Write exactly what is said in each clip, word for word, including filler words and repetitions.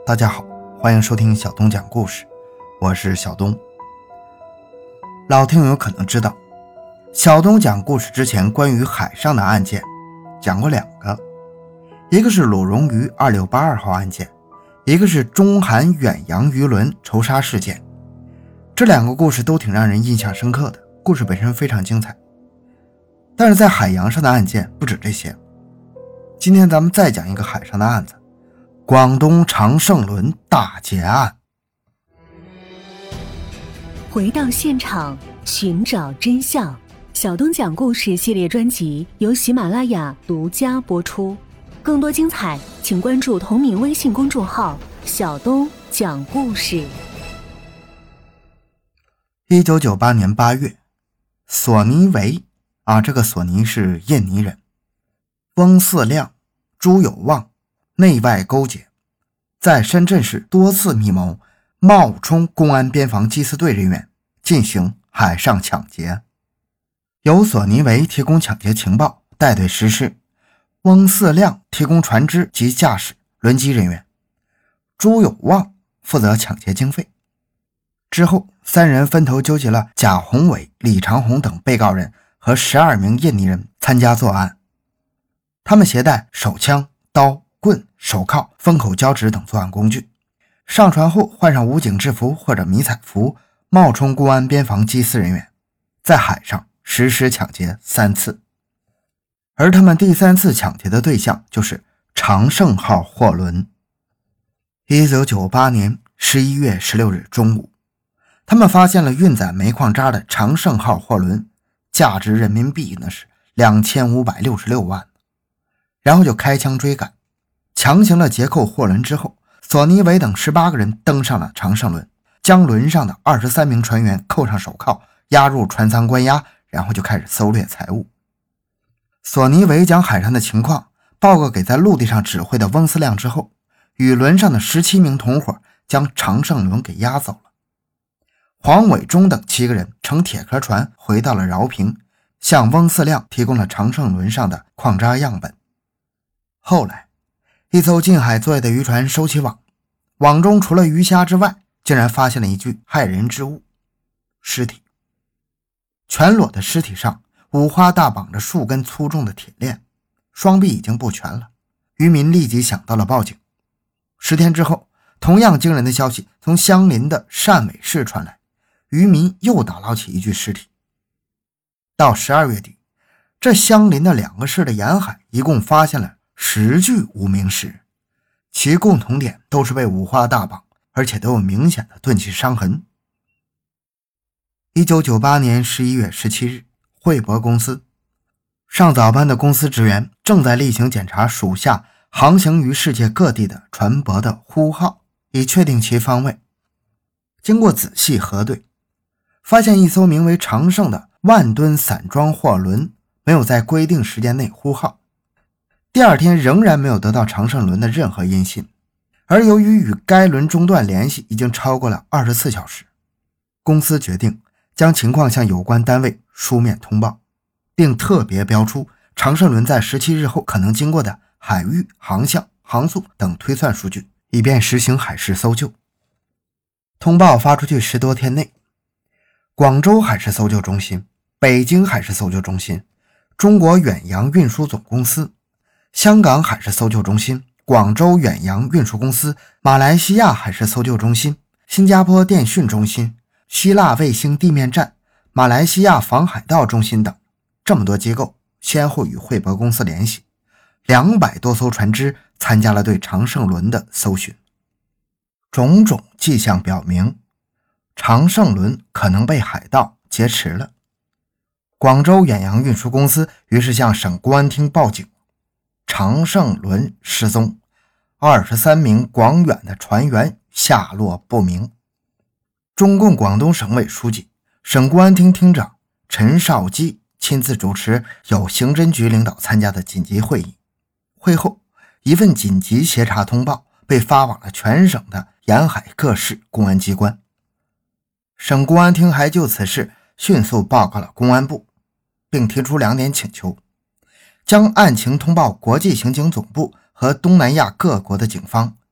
大家好，欢迎收听小东讲故事，我是小东。老听友可能知道，小东讲故事之前关于海上的案件讲过两个，一个是鲁荣渔二六八二号案件，一个是中韩远洋渔轮仇杀事件。这两个故事都挺让人印象深刻的，故事本身非常精彩。但是在海洋上的案件不止这些，今天咱们再讲一个海上的案子，广东长胜轮大劫案。 回到现场，寻找真相。小东讲故事系列专辑由喜马拉雅独家播出，更多精彩请关注同名微信公众号小东讲故事。 一九九八年八月，索尼维啊，这个索尼是印尼人，翁四亮、朱有望内外勾结，在深圳市多次密谋冒充公安边防缉私队人员进行海上抢劫。由索尼维提供抢劫情报，带队实施，翁四亮提供船只及驾驶轮机人员，朱有望负责抢劫经费。之后三人分头纠集了贾宏伟、李长红等被告人和十二名印尼人参加作案。他们携带手枪、刀、棍、手铐、封口胶纸等作案工具，上船后换上武警制服或者迷彩服，冒充公安边防缉私人员，在海上实施抢劫三次。而他们第三次抢劫的对象就是长胜号货轮。一九九八年十一月十六日中午，他们发现了运载煤矿渣的长胜号货轮，价值人民币那是两千五百六十六万。然后就开枪追赶，强行了劫扣货轮之后，索尼维等十八个人登上了长胜轮，将轮上的二十三名船员扣上手铐，押入船舱关押，然后就开始搜掠财物。索尼维将海上的情况报告给在陆地上指挥的翁思亮之后，与轮上的十七名同伙将长胜轮给押走了。黄伟忠等七个人乘铁壳船回到了饶平，向翁思亮提供了长胜轮上的矿渣样本。后来一艘近海作业的渔船收起网，网中除了鱼虾之外，竟然发现了一具骇人之物——尸体。全裸的尸体上五花大绑着数根粗重的铁链，双臂已经不全了。渔民立即想到了报警。十天之后，同样惊人的消息从相邻的汕尾市传来，渔民又打捞起一具尸体。到十二月底，这相邻的两个市的沿海一共发现了十具无名尸，其共同点都是被五花大绑，而且都有明显的钝器伤痕。一九九八年十一月十七日，汇博公司上早班的公司职员正在例行检查属下航行于世界各地的船舶的呼号，以确定其方位。经过仔细核对，发现一艘名为长胜的万吨散装货轮没有在规定时间内呼号，第二天仍然没有得到长胜轮的任何音信，而由于与该轮中断联系已经超过了二十四小时，公司决定将情况向有关单位书面通报，并特别标出长胜轮在十七日后可能经过的海域、航向、航速等推算数据，以便实行海事搜救。通报发出去十多天内，广州海事搜救中心、北京海事搜救中心、中国远洋运输总公司、香港海事搜救中心、广州远洋运输公司、马来西亚海事搜救中心、新加坡电讯中心、希腊卫星地面站、马来西亚防海盗中心等，这么多机构先后与汇博公司联系，两百多艘船只参加了对长胜轮的搜寻。种种迹象表明，长胜轮可能被海盗劫持了。广州远洋运输公司于是向省公安厅报警，长胜轮失踪，二十三名广远的船员下落不明。中共广东省委书记、省公安厅厅长陈少基亲自主持由刑侦局领导参加的紧急会议。会后，一份紧急协查通报被发往了全省的沿海各市公安机关。省公安厅还就此事迅速报告了公安部，并提出两点请求：将案情通报国际刑警总部和东南亚各国的警方，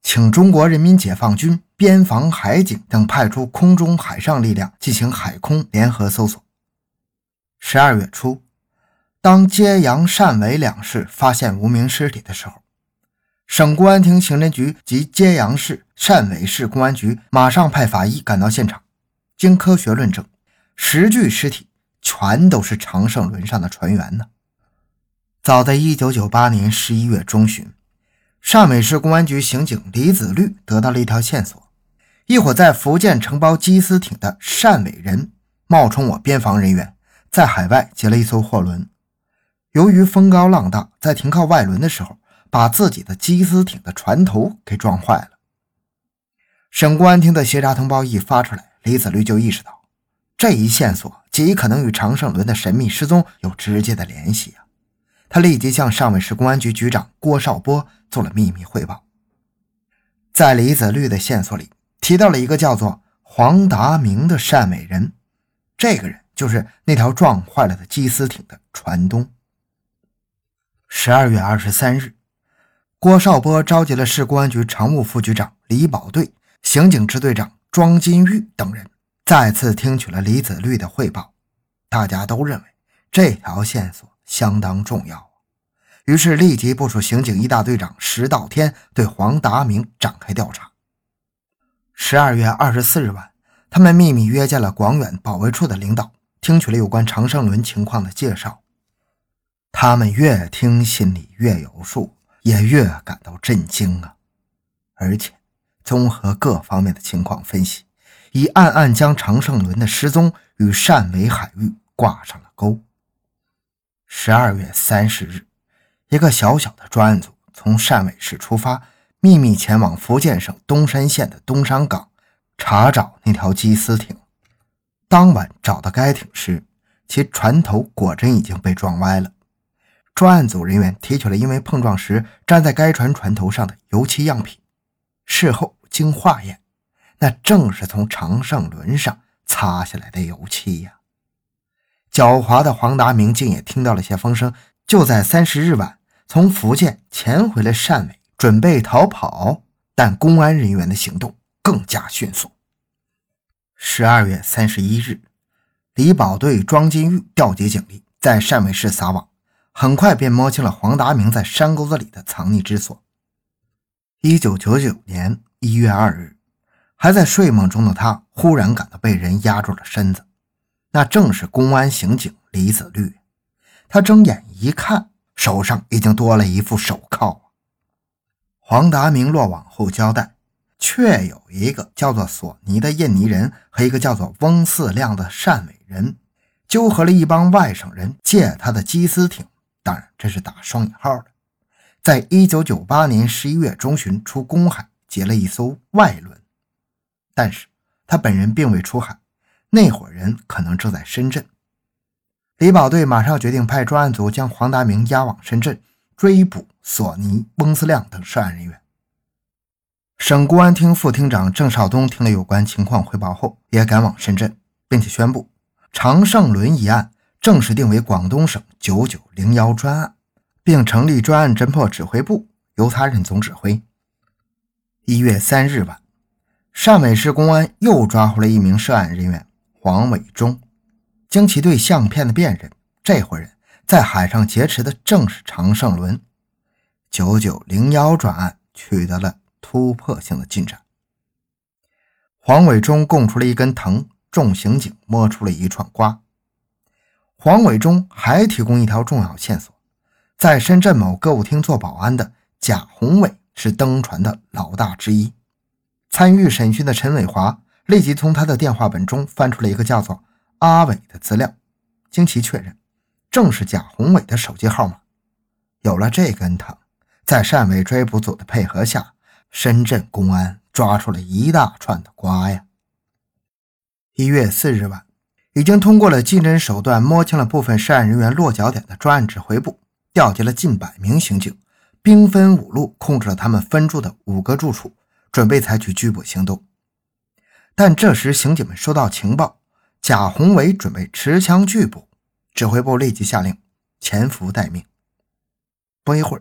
请中国人民解放军、边防、海警等派出空中海上力量进行海空联合搜索。十二月初，当揭阳、汕尾两市发现无名尸体的时候，省公安厅刑侦局及揭阳市、汕尾市公安局马上派法医赶到现场，经科学论证，十具尸体全都是长胜轮上的船员呢。早在一九九八年十一月中旬，汕尾市公安局刑警李子律得到了一条线索，一伙在福建承包缉私艇的汕尾人冒充我边防人员，在海外劫了一艘货轮。由于风高浪大，在停靠外轮的时候，把自己的缉私艇的船头给撞坏了。省公安厅的协查通报一发出来，李子律就意识到这一线索极可能与长胜轮的神秘失踪有直接的联系啊！他立即向汕尾市公安局局长郭少波做了秘密汇报。在李子律的线索里提到了一个叫做黄达明的汕尾人，这个人就是那条撞坏了的缉私艇的船东。十二月二十三日，郭少波召集了市公安局常务副局长李保队、刑警支队长庄金玉等人，再次听取了李子律的汇报。大家都认为这条线索相当重要，于是立即部署刑警一大队长石道天对黄达明展开调查。十二月二十四日晚，他们秘密约见了广远保卫处的领导，听取了有关长胜轮情况的介绍。他们越听心里越有数，也越感到震惊啊！而且综合各方面的情况分析，已暗暗将长胜轮的失踪与汕尾海域挂上了钩。十二月三十日，一个小小的专案组从汕尾市出发，秘密前往福建省东山县的东山港查找那条缉私艇。当晚找到该艇时，其船头果真已经被撞歪了。专案组人员提取了因为碰撞时粘在该船船头上的油漆样品，事后经化验，那正是从长胜轮上擦下来的油漆呀！狡猾的黄达明竟也听到了些风声，就在三十日晚从福建潜回了汕尾，准备逃跑，但公安人员的行动更加迅速。十二月三十一日，李保队、庄金玉调集警力在汕尾市撒网，很快便摸清了黄达明在山沟子里的藏匿之所。一九九九年一月二日，还在睡梦中的他忽然感到被人压住了身子，那正是公安刑警李子律。他睁眼一看，手上已经多了一副手铐。黄达明落网后交代，确有一个叫做索尼的印尼人和一个叫做翁四亮的汕尾人纠合了一帮外省人借他的缉私艇，当然这是打双引号的，在一九九八年十一月中旬出公海劫了一艘外轮。但是他本人并未出海，那伙人可能正在深圳。李保队马上决定派专案组将黄达明押往深圳，追捕索尼、翁思亮等涉案人员。省公安厅副厅长郑少东听了有关情况汇报后，也赶往深圳，并且宣布长胜轮一案正式定为广东省九九零一专案，并成立专案侦破指挥部，由他任总指挥。一月三日晚，汕尾市公安又抓获了一名涉案人员黄伟忠。经其对相片的辨认，这伙人在海上劫持的正是长胜轮。九九零一专案取得了突破性的进展。黄伟忠供出了一根藤，众刑警摸出了一串瓜。黄伟忠还提供一条重要线索，在深圳某歌舞厅做保安的贾宏伟是登船的老大之一。参与审讯的陈伟华立即从他的电话本中翻出了一个叫做阿伟的资料，经其确认，正是贾宏伟的手机号码。有了这根藤，在汕尾追捕组的配合下，深圳公安抓出了一大串的瓜呀。一月四日晚，已经通过了技侦手段摸清了部分涉案人员落脚点的专案指挥部，调集了近百名刑警，兵分五路控制了他们分驻的五个住处，准备采取拘捕行动。但这时刑警们收到情报，贾宏伟准备持枪拒捕，指挥部立即下令潜伏待命。不一会儿，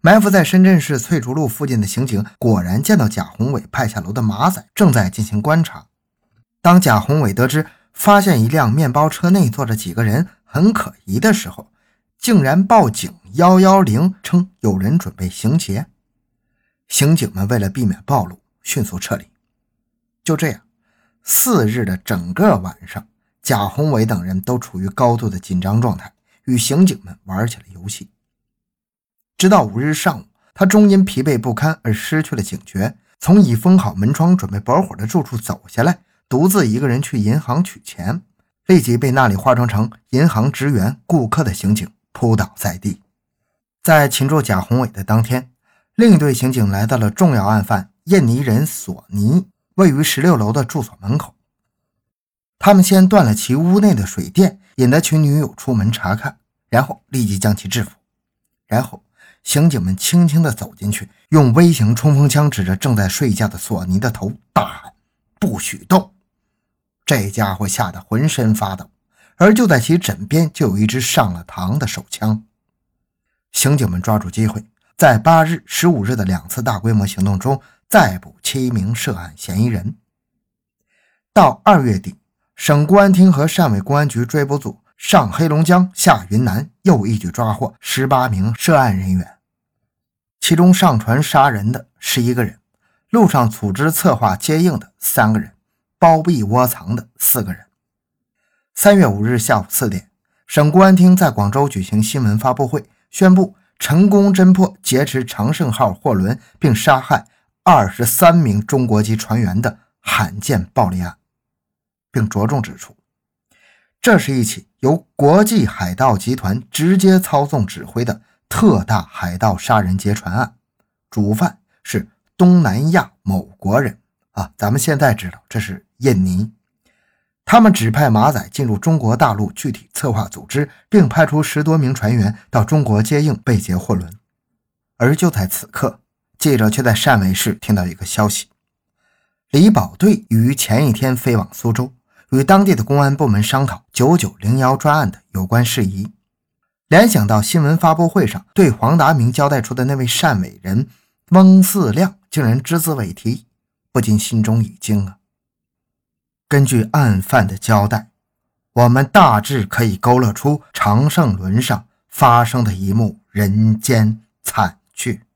埋伏在深圳市翠竹路附近的刑警果然见到贾宏伟派下楼的马仔正在进行观察。当贾宏伟得知发现一辆面包车内坐着几个人很可疑的时候，竟然报警一一零，称有人准备行劫。刑警们为了避免暴露，迅速撤离。就这样，四日的整个晚上，贾宏伟等人都处于高度的紧张状态，与刑警们玩起了游戏。直到五日上午，他终因疲惫不堪而失去了警觉，从已封好门窗准备bor火的住处走下来，独自一个人去银行取钱，立即被那里化妆成银行职员顾客的刑警扑倒在地。在擒住贾宏伟的当天，另一队刑警来到了重要案犯印尼人索尼位于十六楼的住所门口。他们先断了其屋内的水电，引得其女友出门查看，然后立即将其制服。然后刑警们轻轻地走进去，用微型冲锋枪指着正在睡觉的索尼的头大喊：不许动！这家伙吓得浑身发抖，而就在其枕边就有一支上了膛的手枪。刑警们抓住机会，在八日、十五日的两次大规模行动中再捕七名涉案嫌疑人。到二月底，省公安厅和汕尾公安局追捕组上黑龙江下云南，又一举抓获十八名涉案人员，其中上船杀人的十一个人，路上组织策划接应的三个人，包庇窝藏的四个人。三月五日下午四点，省公安厅在广州举行新闻发布会，宣布成功侦破劫持长盛号货轮并杀害二十三名中国籍船员的罕见暴力案，并着重指出，这是一起由国际海盗集团直接操纵指挥的特大海盗杀人劫船案，主犯是东南亚某国人啊，咱们现在知道这是印尼。他们指派马仔进入中国大陆具体策划组织，并派出十多名船员到中国接应被劫货轮。而就在此刻，记者却在汕尾市听到一个消息，李保队于前一天飞往苏州，与当地的公安部门商讨九九零一专案的有关事宜。联想到新闻发布会上对黄达明交代出的那位汕尾人翁四亮竟然只字未提，不禁心中一惊啊。根据案犯的交代，我们大致可以勾勒出长盛轮上发生的一幕人间惨剧。